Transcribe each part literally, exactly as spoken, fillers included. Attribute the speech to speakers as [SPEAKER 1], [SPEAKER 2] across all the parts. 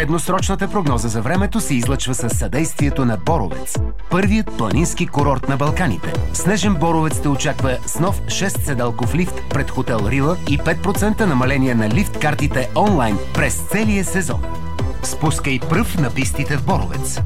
[SPEAKER 1] Средносрочната прогноза за времето се излъчва със съдействието на Боровец, първият планински курорт на Балканите. Снежен Боровец те очаква с нов шест-седалков лифт пред хотел Рила и пет процента намаление на лифт картите онлайн през целия сезон. Спускай пръв на пистите в Боровец.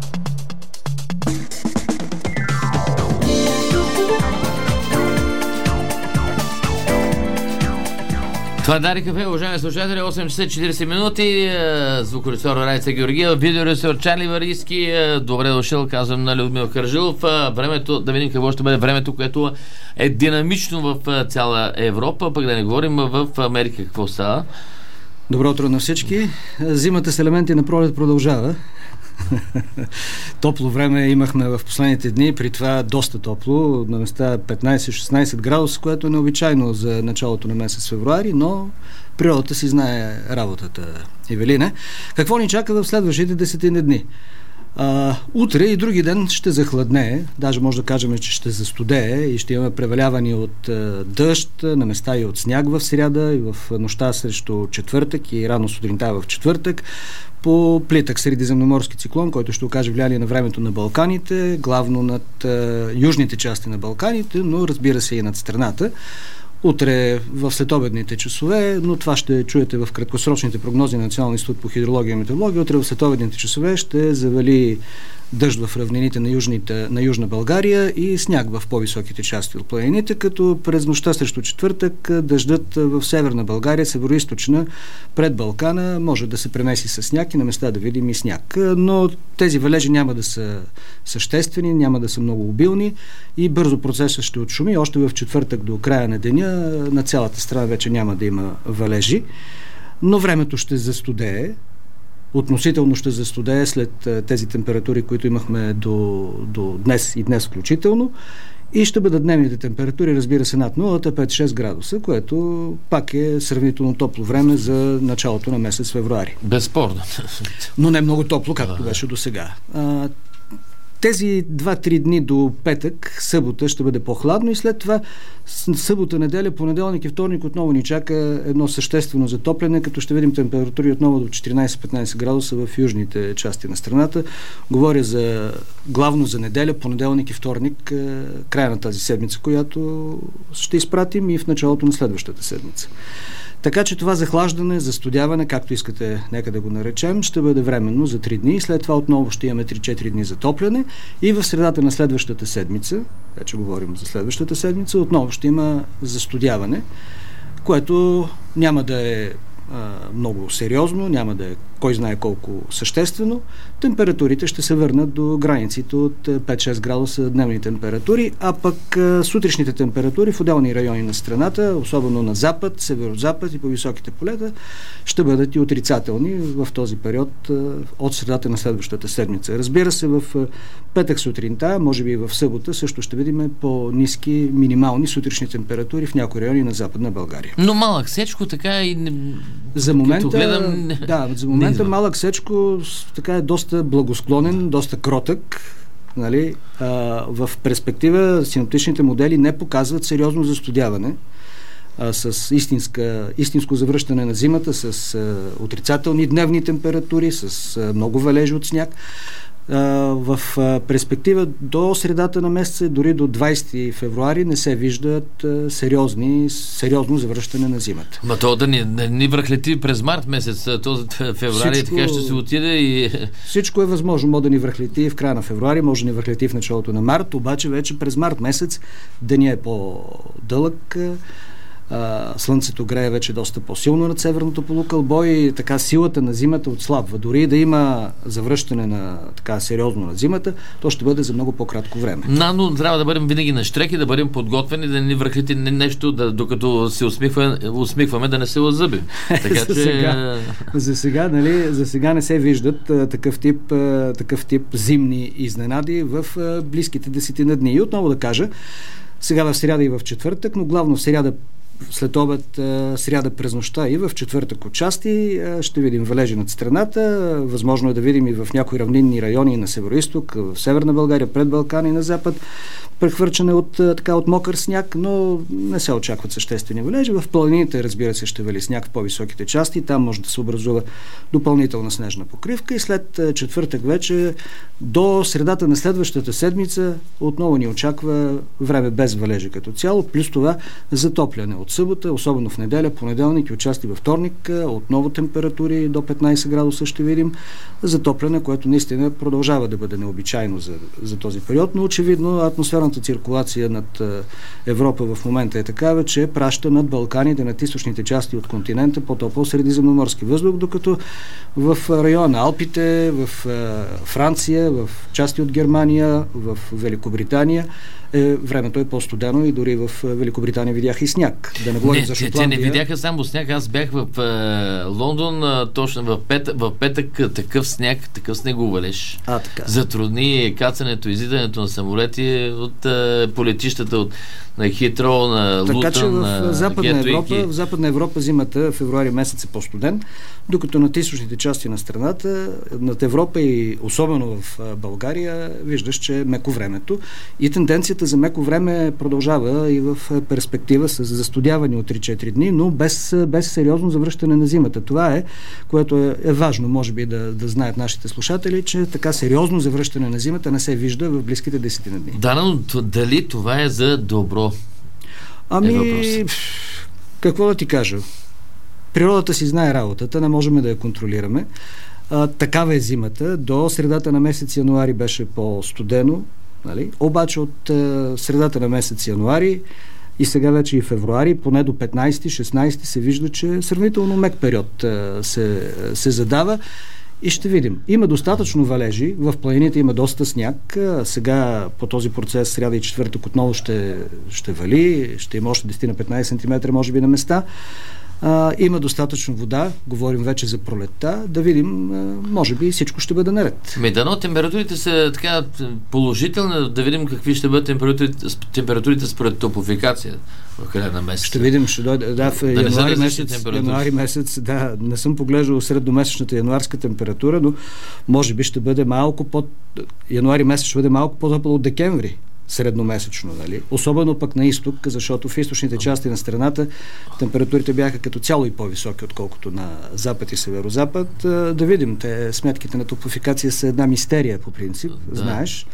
[SPEAKER 2] Това е Дарик кафе, уважаеми слушатели, осем часа четирийсет минути, звукорежисьор Райца Георгиева, видеорежисьор Чарли Варийски, добре дошъл, казвам на Людмил Кържилов. Времето, да видим какво ще бъде времето, което е динамично в цяла Европа, пък да не говорим в Америка какво става.
[SPEAKER 3] Добро утро на всички. Зимата с елементи на пролет продължава. Топло време имахме в последните дни, при това доста топло, на места петнайсет-шестнайсет градуса, което е необичайно за началото на месец февруари, но природата си знае работата, Евелина. Какво ни чака в следващите десетина дни? А, утре и други ден ще захладнее, даже може да кажем, че ще застудее и ще имаме превалявани от а, дъжд, на места и от сняг в сряда и в нощта срещу четвъртък и рано сутринта в четвъртък. По плитък средиземноморски циклон, който ще окаже влияние на времето на Балканите, главно над а, южните части на Балканите, но разбира се и над страната. Утре в следобедните часове, но това ще чуете в краткосрочните прогнози на Националния институт по хидрология и метеорология. Утре в следобедните часове ще завали дъжд в равнините на, южните, на Южна България и сняг в по-високите части от планините, като през нощта срещу четвъртък дъждът в Северна България, североизточна, пред Балкана, може да се премеси с сняг и на места да видим и сняг. Но тези валежи няма да са съществени, няма да са много обилни и бързо процесът ще отшуми. Още в четвъртък до края на деня на цялата страна вече няма да има валежи, но времето ще застудее. Относително ще застудее след тези температури, които имахме до, до днес и днес включително. И ще бъдат дневните температури, разбира се, над нулата, пет-шест градуса, което пак е сравнително топло време за началото на месец февруари.
[SPEAKER 2] Безспорно.
[SPEAKER 3] Но не много топло, както беше до сега. Тези два-три дни до петък, събота ще бъде по-хладно и след това събота, неделя, понеделник и вторник отново ни чака едно съществено затопляне, като ще видим температури отново до четиринайсет-петнайсет градуса в южните части на страната. Говоря за главно за неделя, понеделник и вторник, края на тази седмица, която ще изпратим и в началото на следващата седмица. Така че това захлаждане, застудяване, както искате, нека да го наречем, ще бъде временно за три дни. След това отново ще имаме три-четири дни затопляне и в средата на следващата седмица, вече говорим за следващата седмица, отново ще има застудяване, което няма да е а, много сериозно, няма да е кой знае колко съществено. Температурите ще се върнат до границите от пет-шест градуса дневни температури, а пък а, сутрешните температури в отделни райони на страната, особено на запад, северо-запад и по високите полета, ще бъдат и отрицателни в този период а, от средата на следващата седмица. Разбира се, в а, петък сутринта, може би и в събота, също ще видим по-ниски минимални сутрешни температури в някои райони на Западна България.
[SPEAKER 2] Но малък сечко така и...
[SPEAKER 3] За момента,
[SPEAKER 2] гледам...
[SPEAKER 3] да, за момента малък сечко така е доста благосклонен, доста кротък. Нали? А, в перспектива синоптичните модели не показват сериозно застудяване а, с истинска, истинско завръщане на зимата, с а, отрицателни дневни температури, с а, много валежи от сняг. В перспектива до средата на месеца, дори до двайсети февруари не се виждат сериозни, сериозно завръщане на зимата.
[SPEAKER 2] Ма то да ни, ни връхлети през март месец, този февруари всичко, така ще се отиде и...
[SPEAKER 3] Всичко е възможно. Може да ни връхлети в края на февруари, може да ни връхлети в началото на март, обаче вече през март месец деня е по-дълъг. Uh, слънцето грее вече доста по-силно над северното полукълбо и така силата на зимата отслабва. Дори да има завръщане на така сериозно на зимата, то ще бъде за много по-кратко време.
[SPEAKER 2] Но, но трябва да бъдем винаги на щреки, да бъдем подготвени, да ни връхлети нещо, да, докато се усмихваме, усмихваме, да не се лъзъбим. Така,
[SPEAKER 3] за,
[SPEAKER 2] че...
[SPEAKER 3] сега, за, сега, нали, за сега не се виждат а, такъв, тип, а, такъв тип зимни изненади в а, близките десетина дни. И отново да кажа, сега в сряда и в четвъртък, но главно в сряда след обед, сряда през нощта и в четвъртък отчасти ще видим валежи над страната. Възможно е да видим и в някои равнинни райони на североизток, в Северна България, пред Балкани и на запад, прехвърчане от, така, от мокър сняг, но не се очакват съществени валежи. В планините, разбира се, ще вали сняг в по-високите части. Там може да се образува допълнителна снежна покривка и след четвъртък вече до средата на следващата седмица отново ни очаква време без валежи като цяло, плюс това затопляне от събота, особено в неделя, понеделник и отчасти във вторник, отново температури до петнайсет градуса ще видим. Затопляне, което наистина продължава да бъде необичайно за, за този период, но очевидно атмосферната циркулация над Европа в момента е такава, че праща над Балканите, над източните части от континента по-топъл средиземноморски въздух, докато в района на Алпите, в Франция, в части от Германия, в Великобритания е, времето е по-студено и дори в Великобритания видяха и сняг. Да не говорим
[SPEAKER 2] не,
[SPEAKER 3] за
[SPEAKER 2] Шотландия. Те не видяха само сняг. Аз бях в е, Лондон, е, точно в, пет, в петък такъв сняг, такъв снеговалеж.
[SPEAKER 3] А, така.
[SPEAKER 2] Затрудни кацането, излизането на самолети от е, по летищата от на Хитро, на Лутън,
[SPEAKER 3] така че в Западна Европа,
[SPEAKER 2] и...
[SPEAKER 3] в Западна Европа зимата февруари месец е по-студен, докато на източните части на страната, над Европа и особено в България, виждаш, че е меко времето и тенденцията за меко време продължава и в перспектива с застудяване от три-четири дни, но без, без сериозно завръщане на зимата. Това е, което е, е важно, може би, да, да знаят нашите слушатели, че така сериозно завръщане на зимата не се вижда в близките десетина дни.
[SPEAKER 2] Да, но дали това е за добро?
[SPEAKER 3] Ами, е какво да ти кажа? Природата си знае работата, не можем да я контролираме. А, такава е зимата. До средата на месец януари беше по-студено, нали? Обаче от а, средата на месец януари и сега вече и февруари, поне до петнайсети-шестнайсети се вижда, че сравнително мек период а, се, се задава. И ще видим. Има достатъчно валежи, в планините има доста сняг. Сега по този процес сряда и четвъртък отново ще, ще вали, ще има още десет на петнайсет сантиметра, може би на места. А, има достатъчно вода, говорим вече за пролетта, да видим, а, може би всичко ще бъде наред.
[SPEAKER 2] Ме дано температурите са така положителни, да видим какви ще бъдат температурите, температурите според топофикация в края на месеца.
[SPEAKER 3] Ще видим, ще дойде, да, в да януари месец, януари месец, да, не съм поглеждал средномесечната януарска температура, но може би ще бъде малко под, януари месец ще бъде малко по-топло от декември. Средномесечно, нали? Особено пък на изток, защото в източните части на страната температурите бяха като цяло и по-високи, отколкото на запад и северозапад. Да видим, те сметките на топофикация са една мистерия по принцип, да. Знаеш.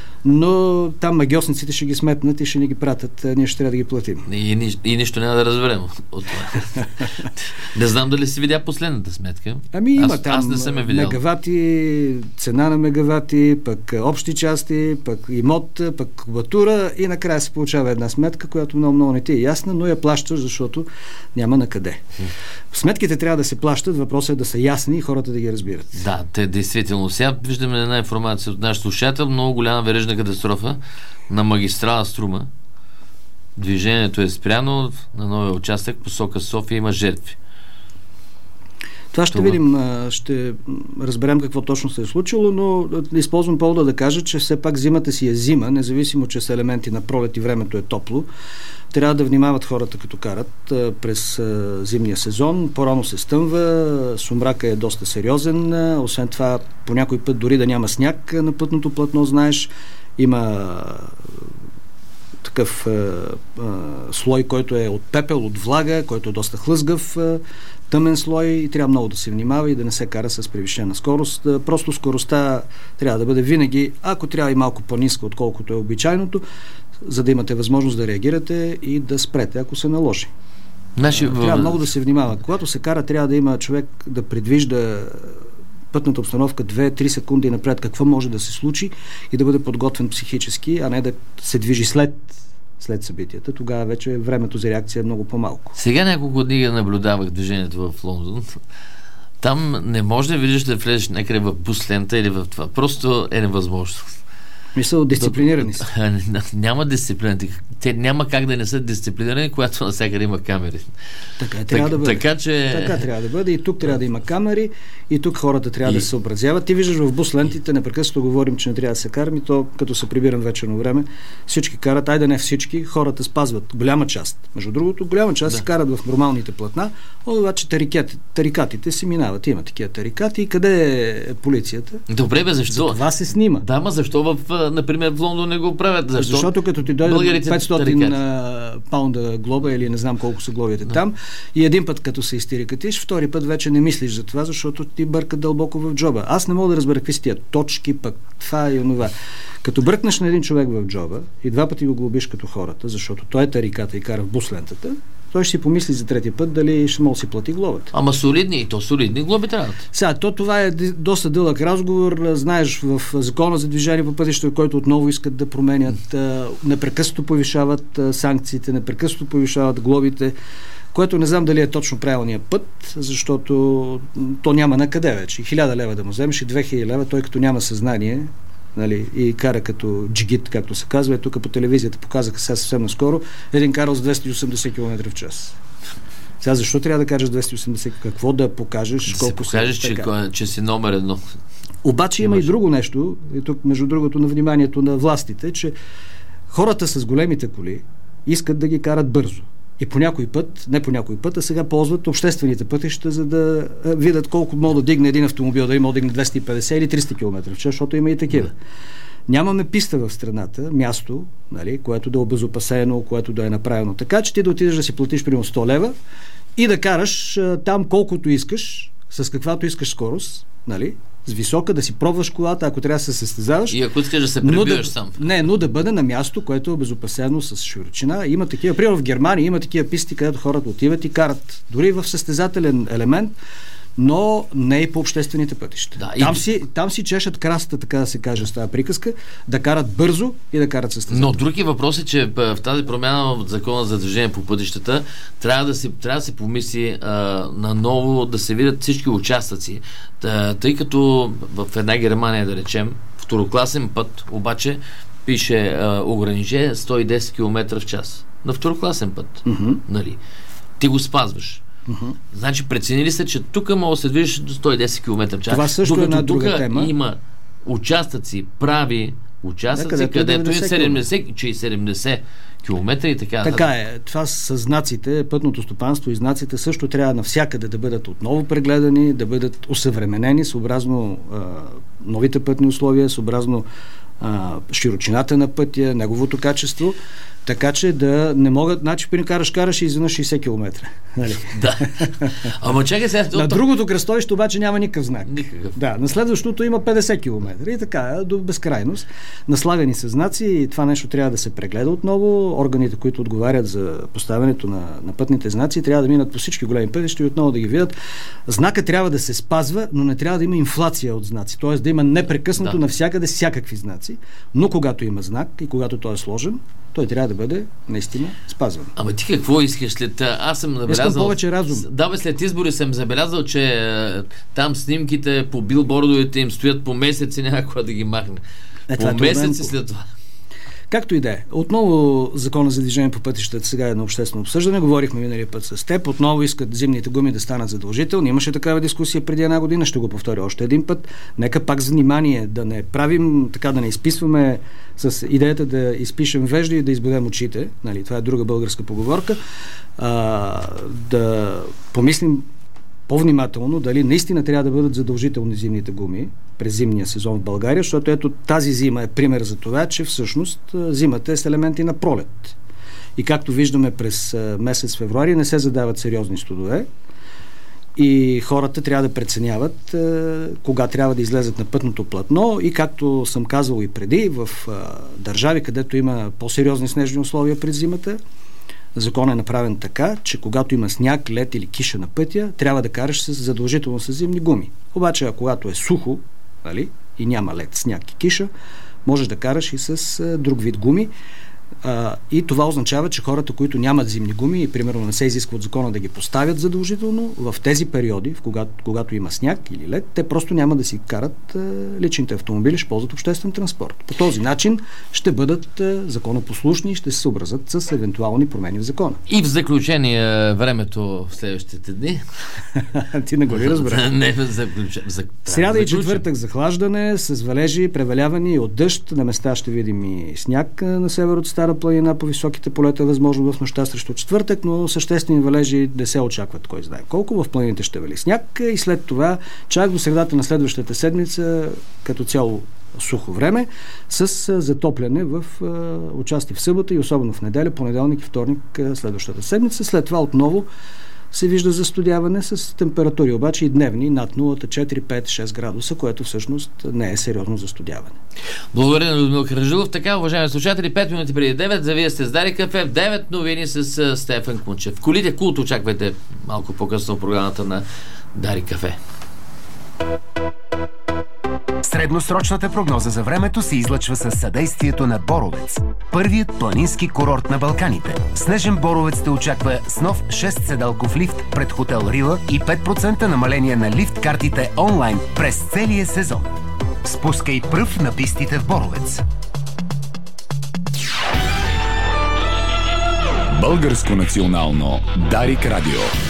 [SPEAKER 3] Но там магиосниците ще ги сметнат и ще ни ги пратят. Ние ще трябва да ги платим.
[SPEAKER 2] И, и, и нищо няма да разберем от това. Не знам дали си видя последната сметка.
[SPEAKER 3] Ами има
[SPEAKER 2] аз,
[SPEAKER 3] там
[SPEAKER 2] аз не съм я видял.
[SPEAKER 3] Мегавати, цена на мегавати, пък общи части, пък имот, пък кубатура и накрая се получава една сметка, която много-много не ти е ясна, но я плащаш, защото няма на къде. Сметките трябва да се плащат, въпросът е да са ясни и хората да ги разбират.
[SPEAKER 2] Да, те действително. Сега виждаме една информация от наш слушател. Много голяма верижна катастрофа на магистрала Струма. Движението е спряно на новия участък, посока София, има жертви.
[SPEAKER 3] Това ще Това. видим, ще разберем какво точно се е случило, но използвам повода да кажа, че все пак зимата си е зима, независимо, че с елементи на пролет и времето е топло. Трябва да внимават хората, като карат през зимния сезон. По-рано се стъмва, сумрака е доста сериозен, освен това по някой път дори да няма сняг на пътното платно, знаеш, има такъв а, а, слой, който е от пепел, от влага, който е доста хлъзгав, а, тъмен слой и трябва много да се внимава и да не се кара с превишена скорост. А, просто скоростта трябва да бъде винаги, ако трябва и малко по-ниска, отколкото е обичайното, за да имате възможност да реагирате и да спрете, ако се наложи. Наши... Трябва много да се внимава. Когато се кара, трябва да има човек да предвижда пътната обстановка две-три секунди напред, какво може да се случи и да бъде подготвен психически, а не да се движи след, след събитията. Тогава вече времето за реакция е много по-малко.
[SPEAKER 2] Сега няколко дни наблюдавах движението в Лондон. Там не може да видиш да влезеш някъде в бус лента или в това. Просто е невъзможно.
[SPEAKER 3] Мисля, дисциплинирани са.
[SPEAKER 2] Няма дисциплина. Те няма как да не са дисциплинирани, когато навсякъде има камери.
[SPEAKER 3] Така трябва
[SPEAKER 2] так,
[SPEAKER 3] да бъде.
[SPEAKER 2] Така, че...
[SPEAKER 3] така трябва да бъде. И тук трябва да има камери, и тук хората трябва и... да се съобразяват. Ти виждаш в бус лентите, непрекъснато говорим, че не трябва да се карам, и то като се прибирам вечерно време, всички карат, айде не всички, хората спазват голяма част. Между другото, голяма част да. се карат в нормалните платна, обаче тарикати, тарикатите си минават. Има такива тарикати. И къде е полицията?
[SPEAKER 2] Добре, бе, защо?
[SPEAKER 3] За това се снима.
[SPEAKER 2] Да, ма защо в, например, в Лондон не го правят? Защо?
[SPEAKER 3] Защото като ти дойде петстотин паунда глоба или не знам колко са глобите да. там, и един път като се изтирикатиш, втори път вече не мислиш за това, защото ти бърка дълбоко в джоба. Аз не мога да разбера какви са тия точки, пък това и онова. Като бръкнеш на един човек в джоба и два пъти го глобиш като хората, защото той е тариката и кара в бус лентата, той ще си помисли за трети път дали ще мога да си плати глобата.
[SPEAKER 2] Ама солидни, и то солидни глоби трябва.
[SPEAKER 3] Сега, то това е доста дълъг разговор. Знаеш, в закона за движение по пътища, който отново искат да променят, непрекъснато повишават санкциите, непрекъснато повишават глобите, което не знам дали е точно правилният път, защото то няма на къде вече. Хиляда лева да му вземеш и две хиляди лева, той като няма съзнание, нали, и кара като джигит, както се казва. Тук по телевизията показаха сега съвсем наскоро един карал с двеста и осемдесет километра в час. Сега защо трябва да кажеш двеста и осемдесет? Какво да покажеш?
[SPEAKER 2] Да
[SPEAKER 3] колко
[SPEAKER 2] се покажеш,
[SPEAKER 3] си,
[SPEAKER 2] че, че си номер едно.
[SPEAKER 3] Обаче има и друго нещо, и тук между другото на вниманието на властите, че хората с големите коли искат да ги карат бързо. И по някой път, не по някой път, а сега ползват обществените пътища, за да видят колко мога да дигне един автомобил, да има да дигне двеста и петдесет или триста километра в час, защото има и такива. Да. Нямаме писта в страната, място, нали, което да е обезопасено, което да е направено така, че ти да отидеш да си платиш примерно сто лева и да караш а, там колкото искаш, с каквато искаш скорост, нали, с висока, да си пробваш колата, ако трябва да се състезаваш.
[SPEAKER 2] И ако искаш да се прибиваш
[SPEAKER 3] да,
[SPEAKER 2] сам.
[SPEAKER 3] Не, но да бъде на място, което е обезопасено с широчина. Има такива, примерно в Германия има такива писти, където хората отиват и карат. Дори в състезателен елемент, но не и по обществените пътища. Да, там, и... си, там си чешат красата, така да се каже с тази приказка, да карат бързо и да карат състезателно.
[SPEAKER 2] Но други въпрос е, че в тази промяна в закона за движение по пътищата трябва да се, трябва да се помисли а, наново, да се видят всички участъци. Та, тъй като в една Германия, да речем, второкласен път, обаче пише а, ограничение сто и десет километра в час. На второкласен път. Mm-hmm. Нали? Ти го спазваш. Uh-huh. Значи преценили се, че тук мога да се движиш до сто и десет километра в час.
[SPEAKER 3] Това също е една друга тема.
[SPEAKER 2] Има участъци, прави участъци, да, където, където е седемдесет, че и седемдесет километра и така.
[SPEAKER 3] Така е. Това с знаците, пътното стопанство и знаците също трябва навсякъде да бъдат отново прегледани, да бъдат усъвременени съобразно а, новите пътни условия, съобразно а, широчината на пътя, неговото качество. Така че да не могат, значи при караш, караш и изведнъж шейсет километра. Нали?
[SPEAKER 2] Да. Ама чакай сега.
[SPEAKER 3] На другото кръстовище обаче няма никакъв знак.
[SPEAKER 2] Никакъв.
[SPEAKER 3] Да, на следващото има петдесет километра и така, до безкрайност. Наслагани са знаци и това нещо трябва да се прегледа отново. Органите, които отговарят за поставянето на, на пътните знаци, трябва да минат по всички големи пътища и отново да ги видят. Знака трябва да се спазва, но не трябва да има инфлация от знаци. Тоест да има непрекъснато да. навсякъде всякакви знаци. Но когато има знак и когато той е сложен, той трябва да бъде наистина спазван.
[SPEAKER 2] Ама ти какво искаш след... Аз съм забелязал...
[SPEAKER 3] Искам повече разум.
[SPEAKER 2] Да, бе, след избори съм забелязал, че е, там снимките по билбордовете им стоят по месеци, някой да ги махне. Е, по месеци след това.
[SPEAKER 3] Както и да е. Отново закона за движение по пътищата сега е на обществено обсъждане. Говорихме миналия път с теб. Отново искат зимните гуми да станат задължителни. Имаше такава дискусия преди една година. Ще го повторя още един път. Нека пак за внимание да не правим, така да не изписваме с идеята да изпишем вежди и да избудем очите. Нали, това е друга българска поговорка. А, да помислим по-внимателно дали наистина трябва да бъдат задължителни зимните гуми през зимния сезон в България, защото ето тази зима е пример за това, че всъщност зимата е с елементи на пролет. И както виждаме през месец февруари не се задават сериозни студове и хората трябва да преценяват е, кога трябва да излезат на пътното платно и както съм казал и преди, в е, държави, където има по-сериозни снежни условия през зимата, закон е направен така, че когато има сняг, лед или киша на пътя, трябва да караш с, задължително с зимни гуми. Обаче, когато е сухо, нали, и няма лед, сняг и киша, можеш да караш и с а, друг вид гуми. А, и това означава, че хората, които нямат зимни гуми и примерно не се изисква от закона да ги поставят задължително, в тези периоди, в когато, когато има сняг или лед, те просто няма да си карат а, личните автомобили, ще ползват обществен транспорт. По този начин ще бъдат а, законопослушни и ще се съобразят с евентуални промени в закона.
[SPEAKER 2] И в заключение времето в следващите дни.
[SPEAKER 3] Ти не го ли разбра?
[SPEAKER 2] Не, в заключение. За...
[SPEAKER 3] Сряда и четвъртък захлаждане с валежи, превалявани от дъжд. На места ще видим и сняг на север от Стара планина, по високите полета, възможно в нощта срещу четвъртък, но съществени валежи не се очакват, кой знае колко. В планините ще вали сняг и след това, чак до средата на следващата седмица, като цяло сухо време, с затопляне в участие в събота и особено в неделя, понеделник и вторник следващата седмица. След това отново се вижда застудяване с температури, обаче и дневни над нулата, четири, пет, шест градуса, което всъщност не е сериозно застудяване.
[SPEAKER 2] Благодаря на Людмил Каражилов. Така, уважаеми слушатели, пет минути преди девет, за вие сте с Дарик Кафе, в девет новини с Стефан Кунчев. Колите Култ очаквайте малко по-късно в програмата на Дарик Кафе.
[SPEAKER 1] Средносрочната прогноза за времето се излъчва със съдействието на Боровец. Първият планински курорт на Балканите. Снежен Боровец те очаква с нов шест-седалков лифт пред хотел Рила и пет процента намаление на лифт картите онлайн през целия сезон. Спускай пръв на пистите в Боровец.
[SPEAKER 4] Българско национално Дарик Радио.